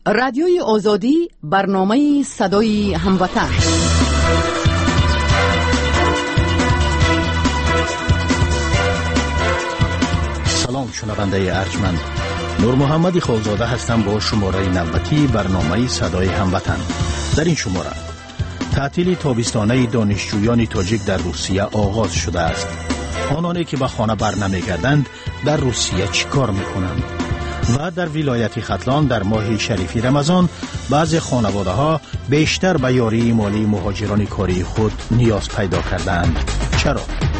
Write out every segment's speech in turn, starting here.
رادیوی آزادی، برنامه صدای هموطن. سلام شنونده ارجمند، نور محمدی خالزاده هستم با شماره نوبتی برنامه صدای هموطن. در این شماره تعطیل تابستانه دانشجویان تاجیک در روسیه آغاز شده است. آنانی که به خانه برنمیگردند در روسیه چیکار میکنند؟ و در ولایت ختلان در ماه شریفی رمضان بعضی خانواده ها بیشتر به یاری مالی مهاجران کاری خود نیاز پیدا کردند. چرا؟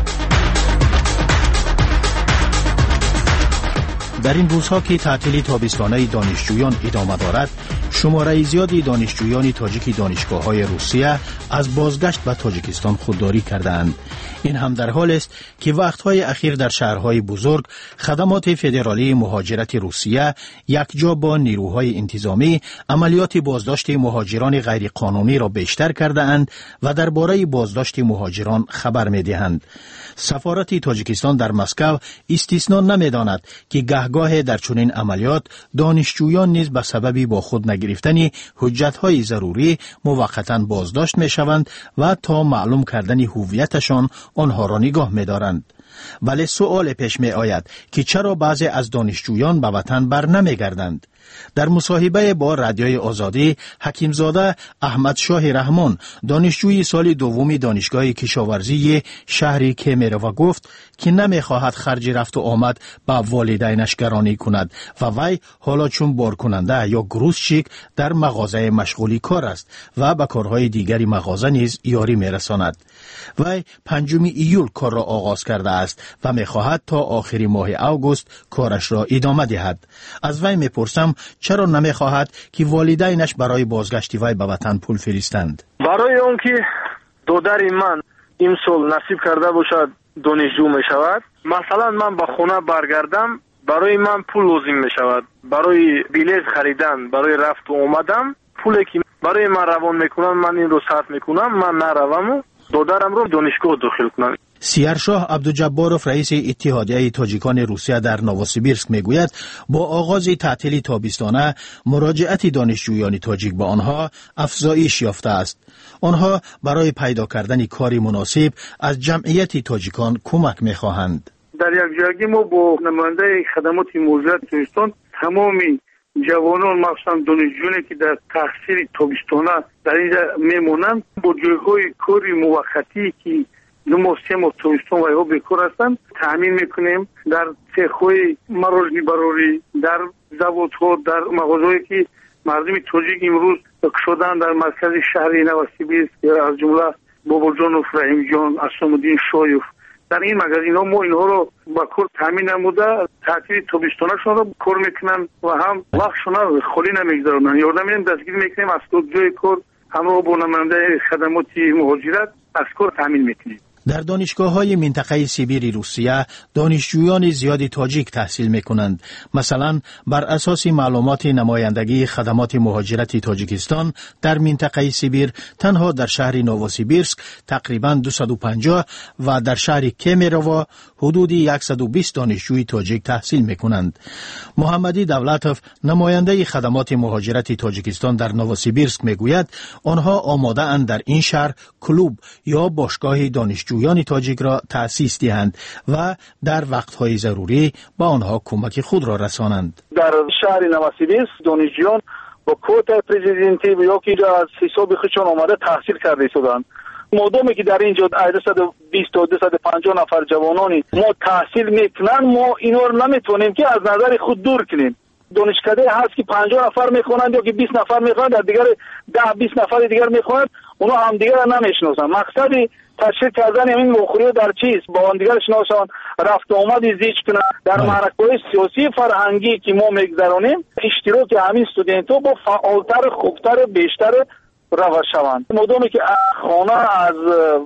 در این روزها که تعطیل تابستانه دانشجویان ادامه دارد، شماره زیادی دانشجویان تاجیک دانشگاه‌های روسیه از بازگشت به تاجیکستان خودداری کردند. این هم در حال است که وقتهای اخیر در شهرهای بزرگ خدمات فدرالی مهاجرت روسیه یکجا با نیروهای انتظامی عملیات بازداشت مهاجران غیرقانونی را بیشتر کرده‌اند و درباره بازداشت مهاجران خبر می‌دهند. سفارت تاجیکستان در مسکو استثنا نمی‌داند که گهگاه در چنین عملیات دانشجویان نیز به سبب با خود نگرفتن حجت‌های ضروری موقتاً بازداشت می‌شوند و تا معلوم کردن هویتشان آنها را نگاه می‌دارند. ولی سؤال پیش می آید که چرا بعضی از دانشجویان به وطن بر نمیگردند؟ در مصاحبه با رادیوی آزادی، حکیمزاده احمد شاه رحمان، دانشجوی سال دوم دانشگاه کشاورزی شهر کیمیرو گفت که نمیخواهد خرج رفت و آمد با والدینش گرانی کند و وی حالا چون بارکننده یا گروزچیک در مغازه مشغولی کار است و به کارهای دیگری مغازه نیز یاری میرساند. وی 5 ایول کار را آغاز کرده است و میخواهد تا آخر ماه اوگوست کارش را ادامه دهد. از وی میپرسم چرا نمیخواهد که والدینش برای بازگشت وی به وطن پول فرستند؟ برای اون که دادر من این سال نصیب کرده باشد دانشجو میشود، مثلا من به خونه برگردم، برای من پول لازم میشود برای بلیط خریدن، برای رفت و آمدم. پولی که برای من روان میکنم من این رو صرف میکنم، من نروم و دادرم رو دانشگاه داخل کنم. سیرشاه عبدالجباروف رئیس اتحادیه تاجیکان روسیه در نووسیبیرسک میگوید با آغاز تعطیل تابستانه مراجعت دانشجویان تاجیک به آنها افزایش یافته است. آنها برای پیدا کردن کاری مناسب از جمعیت تاجیکان کمک میخواهند. در یک جایی ما با نماینده خدمات مهاجرت تاجیکستان تمامی جوانان مخصوصا دانشجویانی که در تحصیل تابستانه در اینجا میمونند با جایهای کاری موقتی که نماسته ما تاجیکستان و ایها بیکار هستند تامین میکنیم. در سیخ‌های مراجعی براری، در زوادها، در مغازه‌ای که مردم تاجیک امروز شدن در مرکز شهر نووسیبیرسک از جمله باباجانوف، رحیم جان، اسلام‌الدین شایف، در این مغازه ها ما اینها رو با کار تامین نموده تعطیل تابستانشون رو کار میکنن و هم وقتشون رو خالی نمیگذارن. یادم میدیم دستگیر میکنیم از جای کار همراه با نماینده خدمات مهاجرت از کار تامین میکنیم. در دانشگاه‌های منطقه سیبیر روسیه دانشجویان زیادی تاجیک تحصیل می‌کنند. مثلا بر اساس معلومات نمایندگی خدمات مهاجرت تاجیکستان در منطقه سیبیر تنها در شهر نووسیبیرسک تقریباً 250 و در شهر کیمیرو حدود 120 دانشجوی تاجیک تحصیل می‌کنند. محمدی دولتوف نماینده خدمات مهاجرت تاجیکستان در نووسیبیرسک میگوید آنها آماده اند در این شهر کلوب یا باشگاه دانشجو تاجیک را تأسیس دهند و در وقتهای ضروری با آنها کمک خود را رسانند. در شهر نووسیبیرسک دانشجویان با کوتا پرزیدنتی یا که از حساب خودشان آمده تحصیل کرده شدند. مادامی که در اینجا 220 تا 250 نفر جوانانی ما تحصیل میکنن، ما اینا رو نمیتونیم که از نظر خود دور کنیم. دانشکده هست که 50 نفر میخوانند یا که 20 نفر میخوانند، در دیگر 10-20 نفر دیگر میخوانند، اونا هم دیگر را نمیشناسن. مقصدی تشکیل کردن این مخوری در چیز با آن دیگر شناسان رفت و آمد زیج کنن در معرکه‌های سیاسی فرهنگی که ما میگذرانیم، اشتراک همین استودنت‌ها با فعالتر، خوبتر، بیشتر روش شوند. مادامی که خانه از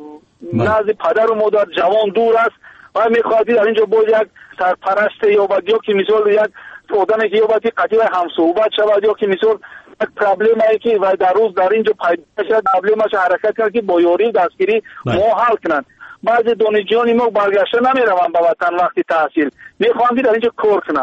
نزد پدر و مادر جوان دور است و میخواهد در اینجا با یک سرپرست یا بعد یا که مثال یک آدمی که یا باید قطعی هم صحبت شود یا که مثال یک پرابلم هایی که و در روز در اینجا پیدا شد پرابلمش حرکت کرد که با یاری دستگیری ما حل کنند. بعضی دانشجویان ما برگشته نمیروند به وطن وقتی تحصیل میخوان در اینجا کار کنند.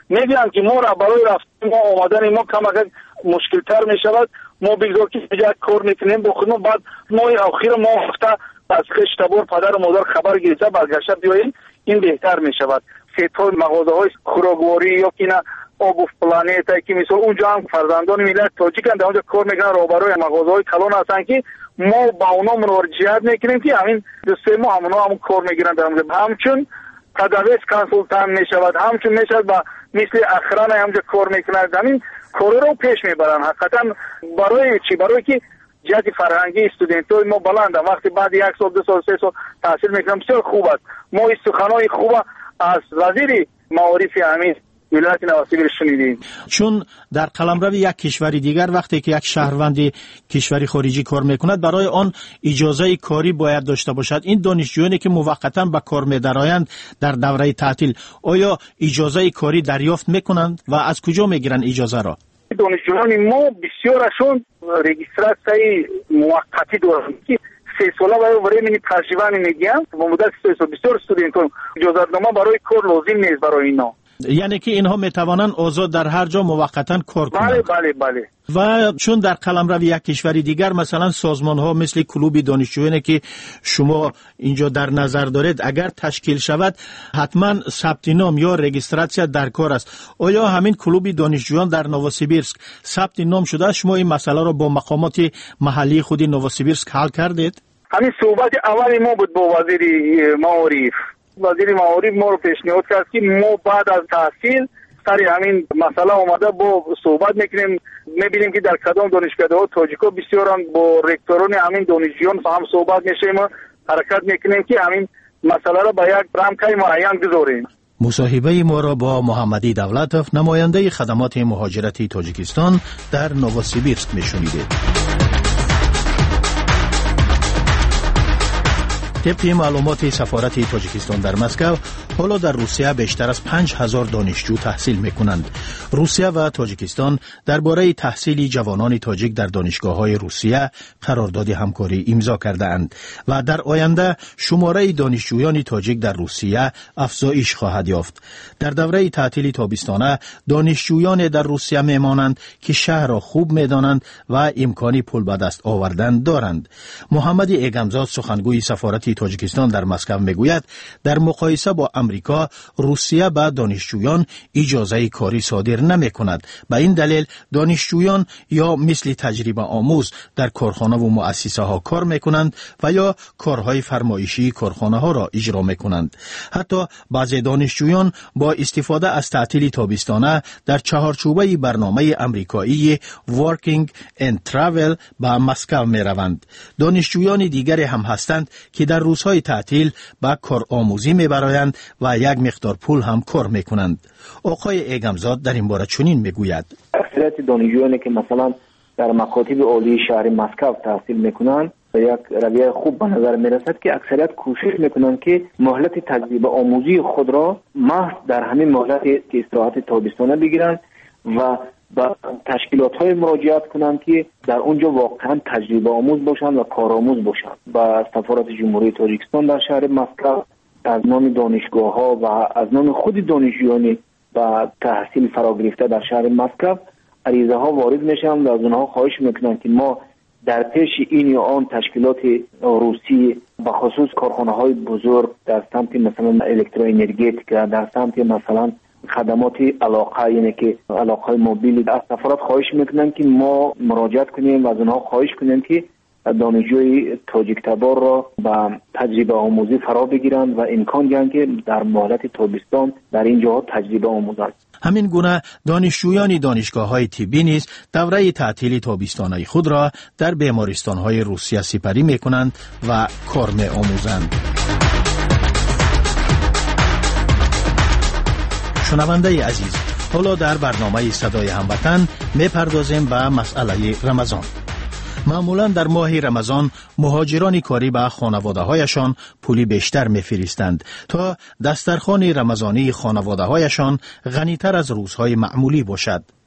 میگن که ما را برای رفتن ما آمدن ما کمک مشکل تر می شود. ما بگذار که یک کار میکنیم بخونیم بعد ما آخر ما هفته از خشت تبار پدر و مادر خبر گرفته برگشته بیاییم، این بهتر می شود. سیت‌های مغازه های خوراکواری یا که نه آب و پلانت که مثلا اونجا هم فرزندان ملت تاجیک اند اونجا کار میکنن روبروی مغازه های کلان هستن که ما با اونا مراجعت میکنیم که همین دوسته ما همون کار میگیرن در اونجا. همچون تدریس کنسولتان میشود، همچون میشود با مثل اخران همونجا کار میکنن، همین کار رو پیش میبرن. حقیقتا برای چی؟ برای که جهت فرهنگی استودنتای ما بلنده. وقتی بعد 1 سال 2 سال 3 سال تحصیل میکنم بسیار خوب است. ما سخنای خوب از وزیر معارف همین ولایت نوسیبیر شنیدیم. چون در قلمرو یک کشور دیگر وقتی که یک شهروند کشوری خارجی کار میکند برای آن اجازه کاری باید داشته باشد. این دانشجویانی که موقتا به کار می‌درآیند در دوره تعطیل آیا اجازه کاری دریافت میکنند و از کجا میگیرند اجازه را؟ دانشجویان ما بسیارشون رجیستراسی موقتی دارند که 3 ساله برای من تجربه میگم و مدت 3 سال بسیار استودنتون اجازه‌نامه برای کار لازم نیست برای اینا. یعنی که اینها میتوانند آزاد در هر جا موقتا کار کنند. بله. و چون در قلمرو یک کشوری دیگر مثلا سازمان ها مثل کلوب دانشجویانی که شما اینجا در نظر دارید اگر تشکیل شود حتما ثبت نام یا رجیستراسیون در کار است. آیا همین کلوب دانشجویان در نووسیبیرسک ثبت نام شده؟ شما این مسئله را با مقامات محلی خود نووسیبیرسک حل کردید؟ همین صحبت اول ما بود با وزیر معارف. وزیر معارف ما رو پیشنهاد کرد که ما بعد از تحصیل سر همین مسئله اومده با صحبت میکنیم، میبینیم که در کدام دانشکده‌ها تاجیکا بسیارن با رکتوران همین دانشجویان هم صحبت میشیم و حرکت میکنیم که همین مسئله را به یک رمکای معین گذاریم. مصاحبه ما را با محمدی دولتوف نماینده خدمات مهاجرتی تاجیکستان در نووسیبیرسک میشنیدید. طبق معلومات سفارت تاجیکستان در مسکو، حالا در روسیه بیشتر از 5000 دانشجو تحصیل می‌کنند. روسیه و تاجیکستان درباره تحصیل جوانان تاجیک در دانشگاه‌های روسیه قرارداد همکاری امضا کرده‌اند و در آینده شماره دانشجویان تاجیک در روسیه افزایش خواهد یافت. در دوره تعطیل تابستانه دانشجویان در روسیه میمانند که شهر را خوب می‌دانند و امکانی پول به دست آوردن دارند. محمد ایگمزاد سخنگوی سفارت تاجیکستان در مسکو میگوید در مقایسه با امریکا روسیه به دانشجویان اجازه کاری صادر نمی کند. به این دلیل دانشجویان یا مثل تجربه آموز در کارخانه و مؤسسه ها کار می کنند و یا کارهای فرمایشی کارخانه ها را اجرا می کنند. حتی بعضی دانشجویان با استفاده از تعطیل تابستانه در چهارچوبه برنامه امریکایی Working and Travel به مسکو می روند. دانشجویان دیگری هم هستند که در روزهای تعطیل به کارآموزی میبرند و یک مقدار پول هم کار میکنند. آقای ایگمزاد در این باره چنین میگوید: اکثریت دانشجویانی که مثلا در مکاتب عالی شهر مسکو تحصیل میکنند و یک رویه خوب به نظر میرسد که اکثریت کوشش میکنند که مهلت تجربه آموزی خود را محض در همین مهلت که استراحت تابستانه بگیرند و با تشکیلات‌های مراجعت کنند که در اونجا واقعا تجربه آموز باشند و کارآموز باشند. با سفارت جمهوری تاجیکستان در شهر مسکو از نام دانشگاه‌ها و از نام خود دانشجویان با تحصیل فرا گرفته در شهر مسکو عریضه ها وارد میشن و از اونها خواهش میکنند که ما در پیش این یا آن تشکیلات روسی به خصوص کارخانه‌های بزرگ در سمت مثلا الکتروانرژتیک، در سمت مثلا خدمات علاقه، یعنی که علاقه موبیل، از سفارت خواهش میکنن که ما مراجعت کنیم و از اونها خواهش کنیم که دانشجوی تاجیک تبار را با تجربه آموزی فرا بگیرند و امکان دهند که در مهلت تابستان در این جاها تجربه آموزند. همین گونه دانشجویان دانشگاه‌های طبی نیز دوره تعطیل تابستانه خود را در بیمارستان‌های روسیه سپری میکنند و کار می‌آموزند. شنونده عزیز، حالا در برنامه صدای هموطن میپردازیم به مسئله رمضان. معمولا در ماه رمضان مهاجران کاری به خانواده‌هایشان پولی بیشتر می‌فرستند تا دسترخوان رمضانی خانواده‌هایشان غنی‌تر از روزهای معمولی باشد.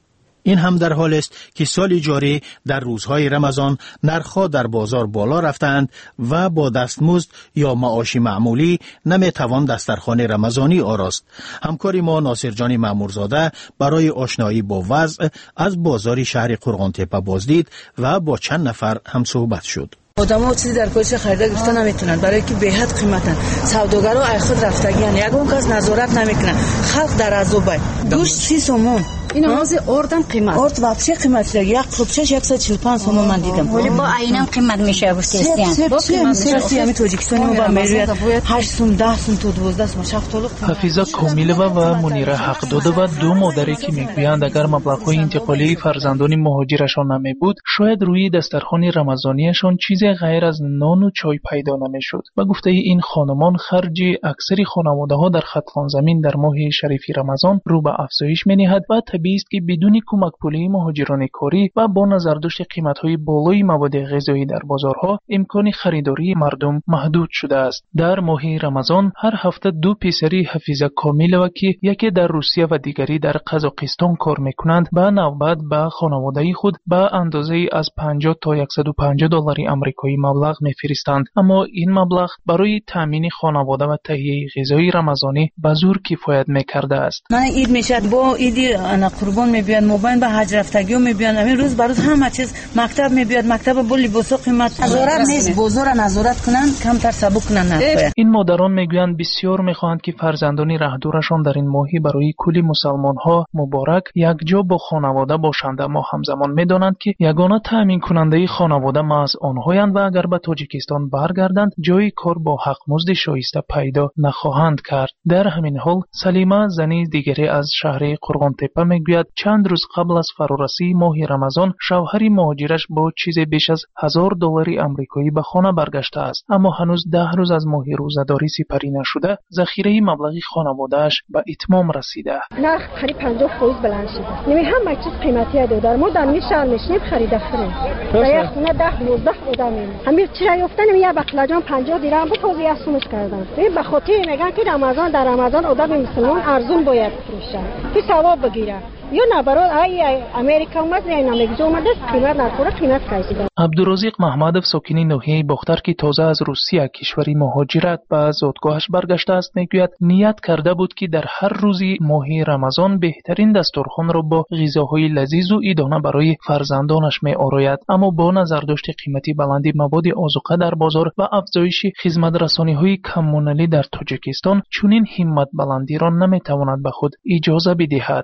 این هم در حال است که سال جاری در روزهای رمضان نرخ‌ها در بازار بالا رفتند و با دستمزد یا معاش معمولی نمیتوان دسترخوان رمضانی آراست. همکار ما ناصر جان مامورزاده برای آشنایی با وضع از بازار شهر قرغان‌تپه بازدید و با چند نفر هم صحبت شد. آدم‌ها چیزی در کوچه خریده گرفتن نمیتونن برای که به حد قیمتن. سوداگرها ای خود رفتگیان، یگون کس نظارت نمیکنه. خلق در عذابه. گوشت 30 سومون. این آواز اردن قیمت. ارد واپسی قیمت یک قربچش 145 سوم من دیدم. ولی با عینم قیمت میشه بوستیان. با قیمت همین تاجیکستانی با میرویت 8 سوم 10 سوم تا 12 سوم شفتالو. حفیظه کامیلова و منیره حقدادova دو مادری که میگویند اگر مبلغ‌های انتقالی فرزندان مهاجرشان نمیبود شاید روی دسترخوان رمضانیشان چیزی غیر از نان و چای پیدا نمیشد. و گفته این خانمان خرج اکثر خانواده‌ها در خطلان زمین در ماه شریف رمضان رو به افزایش می‌نهد و طبیعی است که بدون کمک پولی مهاجران کاری و با نظرداشت قیمت‌های بالای مواد غذایی در بازارها امکان خریداری مردم محدود شده است. در ماه رمضان هر هفته دو پسری حفیظه کامیلova که یکی در روسیه و دیگری در قزاقستان کار می‌کنند به نوبت به خانواده خود به اندازه از 50 تا 150 دلار آمریکایی مبلغ می‌فرستند، اما این مبلغ برای تامین خانواده و تهیه غذای رمضانی به زور کفایت می‌کرده است. من عید میشد با عید انا قربان میبیان، مبین به حج رفتگی میبیان، همین روز برات همه چیز مکتب میبیاد، مکتب با لباس قیمت نظارت نیست، بازار نظارت کنن کمتر سبک کنن نخواه. این مادران میگویند بسیار میخواهند که فرزندان رهدورشان در این ماهی برای کل مسلمان ها مبارک یک جا با خانواده باشند، اما همزمان میدانند که یگانه تامین کننده خانواده محض آنهایند و اگر به تاجیکستان برگردند جای کار با حقمزد شایسته پیدا نخواهند کرد. در همین حال سلیمه زنی دیگری از شهر قرغان‌تپه میگوید چند روز قبل از فرارسی ماه رمضان شوهر مهاجرش با چیز بیش از 1000 دلار آمریکایی به خانه برگشته است، اما هنوز 10 روز از ماه روزه‌داری سپری نشده ذخیره مبلغ خانواده‌اش به اتمام رسیده. نرخ قریب 50% بلند شده. نمی همه چیز قیمتی داره. ما در میشال نشیم خریده خریم. در یک خونه 10 12 آدمیم. همین چیزای افتادن یه بقلاجان 50 درهم بود توزیع سومش کردن. به خاطر میگن که رمضان در رمضان آدم مسلمان ارزون باید بفروشه که ثواب بگیره. یا نه برای امریکا اومد نه نمیگه اومده قیمت نخوره قیمت کشیده. عبدالرزاق محمدov ساکن ناحیه باختر که تازه از روسیه کشوری مهاجرت به زادگاهش برگشته است میگوید نیت کرده بود که در هر روزی ماه رمضان بهترین دسترخوان را با غذاهای لذیذ و عیدانه برای فرزندانش میآراید، اما با نظرداشت قیمتی بلندی مواد آذوقه در بازار و افزایش خدمت‌رسانی‌های کمونالی در تاجیکستان چنین همت بلندی را نمیتواند به خود اجازه بدهد.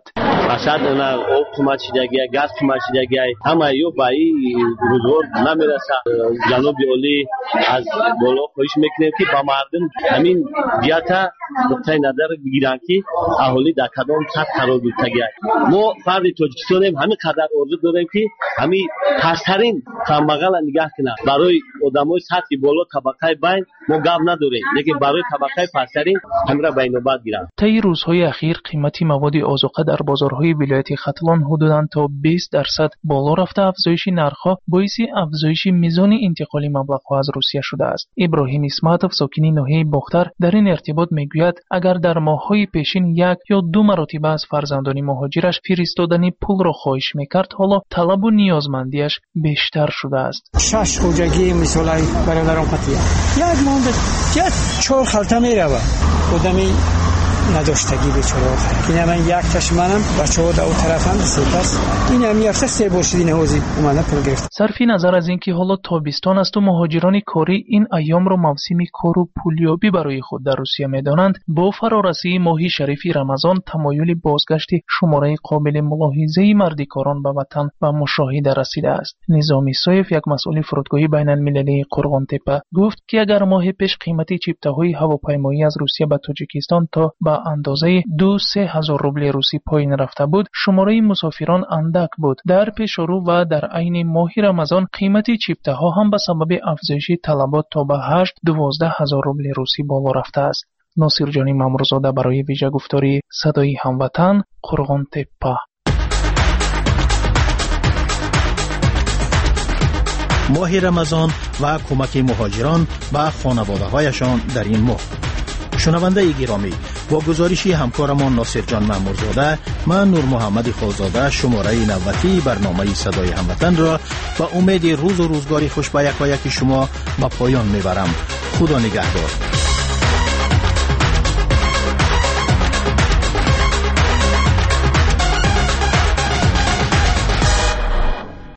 انا او قیمت شدگی گاز قیمت شدگی همه یو بایی روزگار نمیرسه. جنوب اولی از بالا خواهش میکنیم که با مردم همین بیاتا نقطه نظر بگیرن که اهالی در کدام سطح قرار گرفتگی. ما فرد تاجیکستانیم همین قدر عرضه داریم که همین پسترین کمبغل نگاه کنه. برای آدمای سطح بالا طبقه بین ما گپ نداریم، لیکن برای طبقه پسترین همین را بین نوبت گیرن. طی روزهای اخیر قیمت مواد آذوقه در بازارهای ولایت خطلان حدوداً تا 20% بالا رفته. افزایش نرخ‌ها باعث افزایش میزان انتقال مبلغ‌ها از روسیه شده است. ابراهیم اسمتov ساکن ناحیه باختر در این ارتباط میگوید اگر در ماه‌های پیشین 1 یا 2 مرتبه از فرزندان مهاجرش فرستادن پول را خواهش میکرد، حالا طلب و نیازمندیش بیشتر شده است. 6 خوجگی مثالای برادران قطعی یک مانده یک 4 خلطه میروه خودمی نداشتگی بیچاره. این من یک کش منم بچه‌ها دو طرفم سپس این هم یافته سه باشید نهوزی اومده پول گرفت. صرفی نظر از اینکه حالا تابستان است و مهاجران کاری این ایام را موسم کار و پولیابی برای خود در روسیه میدانند، با فرارسی ماه شریف رمضان تمایل بازگشت شماره قابل ملاحظه مردکاران به وطن و مشاهده رسیده است. نظامی سایف یک مسئول فرودگاه بین المللی قرغان‌تپه گفت که اگر ماه پیش قیمت چیپته‌های هواپیمایی از روسیه به تاجیکستان تا به اندازه 2-3 هزار روبل روسی پایین رفته بود، شماره مسافران اندک بود. در پیش رو و در عین ماه رمضان قیمت چیپته ها هم به سبب افزایش طلبات تا به 8-12 هزار روبل روسی بالا رفته است. ناصر جان مامورزاده برای ویژه گفتاری صدای هموطن، قرغان‌تپه. ماه رمضان و کمک مهاجران به خانواده‌هایشان در این ماه. شنونده گرامی، با گزارشی همکارمان ناصر جان مامورزاده، من نور محمد خالزاده شماره نوبتی برنامه صدای هموطن را با امید روز و روزگاری خوش به یک و یک شما به پایان میبرم. خدا نگهدار.